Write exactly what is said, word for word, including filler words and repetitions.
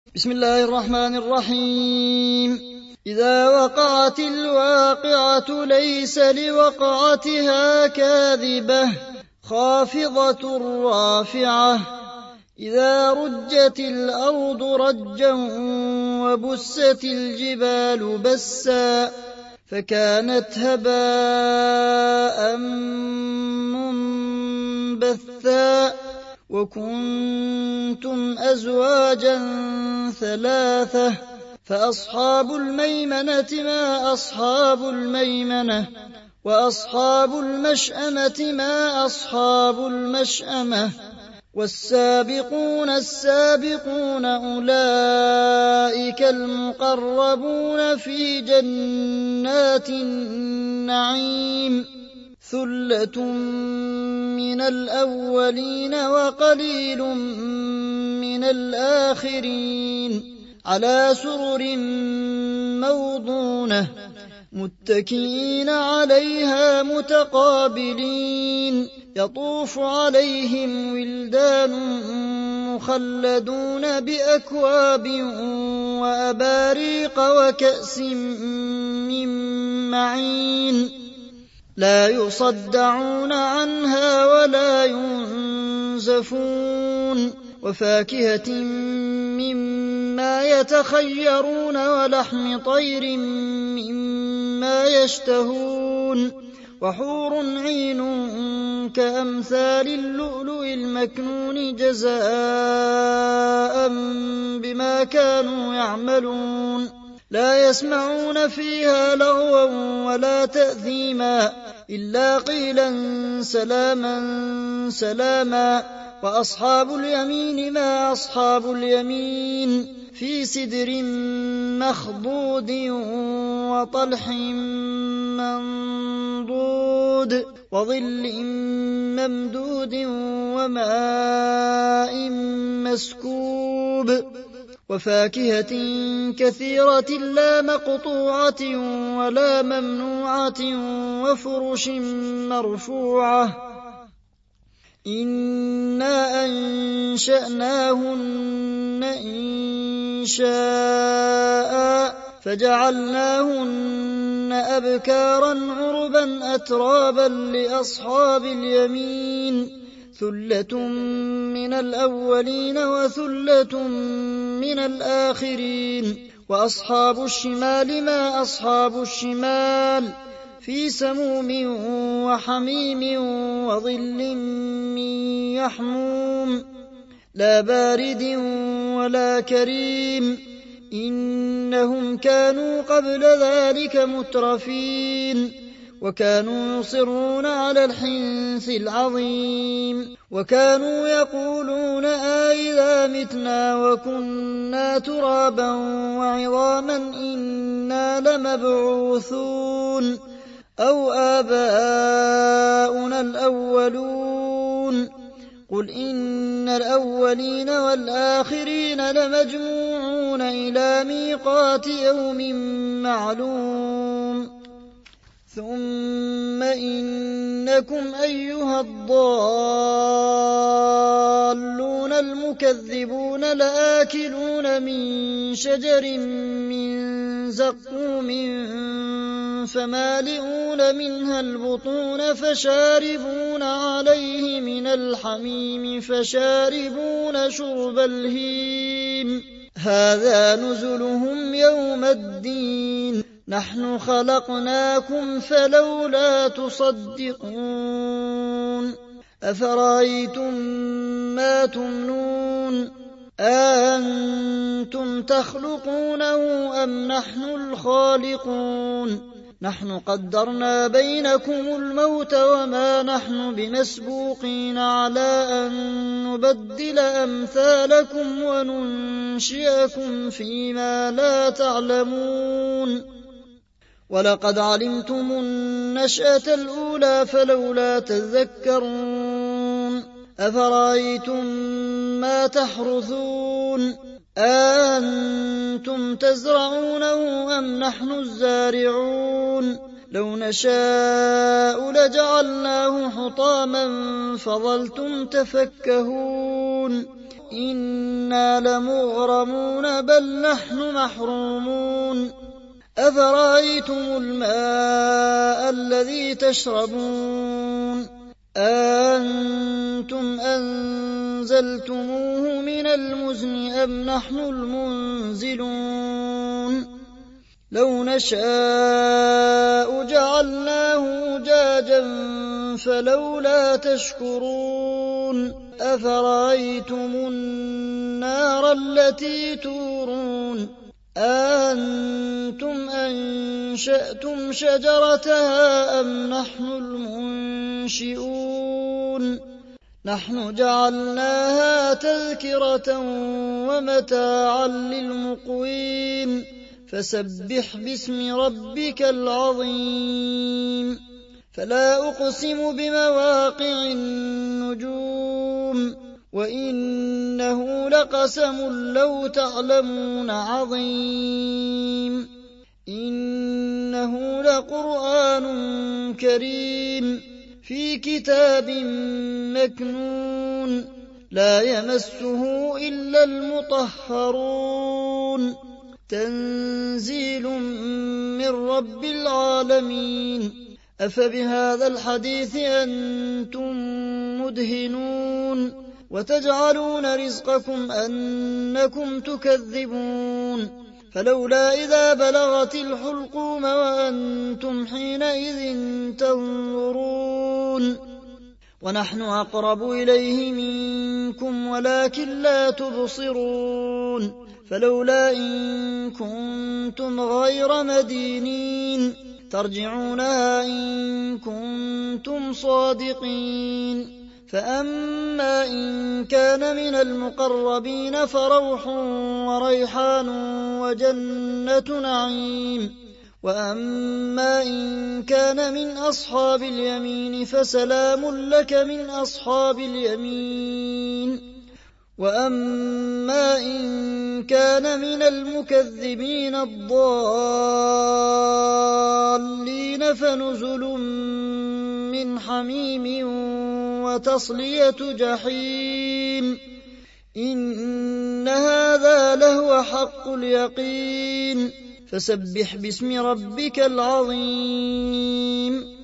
بسم الله الرحمن الرحيم. إذا وقعت الواقعة ليس لوقعتها كاذبة خافضة رافعة إذا رجت الأرض رجا وبست الجبال بسا فكانت هباء منبثا وكنتم أزواجا ثلاثة فأصحاب الميمنة ما أصحاب الميمنة وأصحاب المشأمة ما أصحاب المشأمة والسابقون السابقون أولئك المقربون في جنات النعيم ثلة من الأولين وقليل من الآخرين على سرر موضونة متكئين عليها متقابلين يطوف عليهم ولدان مخلدون بأكواب وأباريق وكأس من معين لا يصدعون عنها ولا ينزفون وفاكهة مما يتخيرون ولحم طير مما يشتهون وحور عين كأمثال اللؤلؤ المكنون جزاء بما كانوا يعملون لا يسمعون فيها لغوا ولا تأثيما إلا قيلا سلاما سلاما وأصحاب اليمين ما أصحاب اليمين في سدر مخضود وطلح منضود وظل ممدود وماء مسكوب وفاكهة كثيرة لا مقطوعة ولا ممنوعة وفرش مرفوعة إنا أنشأناهن إنشاء فجعلناهن أبكارا عربا أترابا لأصحاب اليمين ثلة من الأولين وثلة من الآخرين وأصحاب الشمال ما أصحاب الشمال في سموم وحميم وظل من يحموم لا بارد ولا كريم إنهم كانوا قبل ذلك مترفين وكانوا يصرون على الحنث العظيم وكانوا يقولون أئذا متنا وكنا ترابا وعظاما إنا لمبعوثون أو آباؤنا الأولون قل إن الأولين والآخرين لمجموعون إلى ميقات يوم معلوم ثم إنكم أيها الضالون المكذبون لآكلون من شجر من زقوم فمالئون منها البطون فشاربون عليه من الحميم فشاربون شرب الهيم هذا نزلهم يوم الدين نحن خلقناكم فلولا تصدقون أفرأيتم ما تمنون أأنتم تخلقونه أم نحن الخالقون نحن قدرنا بينكم الموت وما نحن بمسبوقين على أن نبدل أمثالكم وننشئكم فيما لا تعلمون ولقد علمتم النشأة الأولى فلولا تذكرون أفرأيتم ما تحرثون أأنتم تزرعونه أم نحن الزارعون لو نشاء لجعلناه حطاما فظلتم تفكهون إنا لمغرمون بل نحن محرومون أفرأيتم الماء الذي تشربون أأنتم أنزلتموه من المزن أم نحن المنزلون لو نشاء جعلناه أجاجا فلولا تشكرون أفرأيتم النار التي تورون أأنتم أنشأتم شجرتها أم نحن المنشئون نحن جعلناها تذكرة ومتاعا للمقوين فسبح باسم ربك العظيم فلا أقسم بمواقع النجوم وإنه لقسم لو تعلمون عظيم إنه لقرآن كريم في كتاب مكنون لا يمسه إلا المطهرون تنزيل من رب العالمين أفبهذا الحديث أنتم مدهنون وتجعلون رزقكم أنكم تكذبون فلولا إذا بلغت الحلقوم وأنتم حينئذ تنظرون ونحن أقرب إليه منكم ولكن لا تبصرون فلولا إن كنتم غير مدينين ترجعونها إن كنتم صادقين فأما إن كان من المقربين فروح وريحان وجنة نعيم وأما إن كان من أصحاب اليمين فسلام لك من أصحاب اليمين وأما إن كان من المكذبين الضالين فنزل من حميم وتصلية جحيم إن هذا لهو حق اليقين فسبح باسم ربك العظيم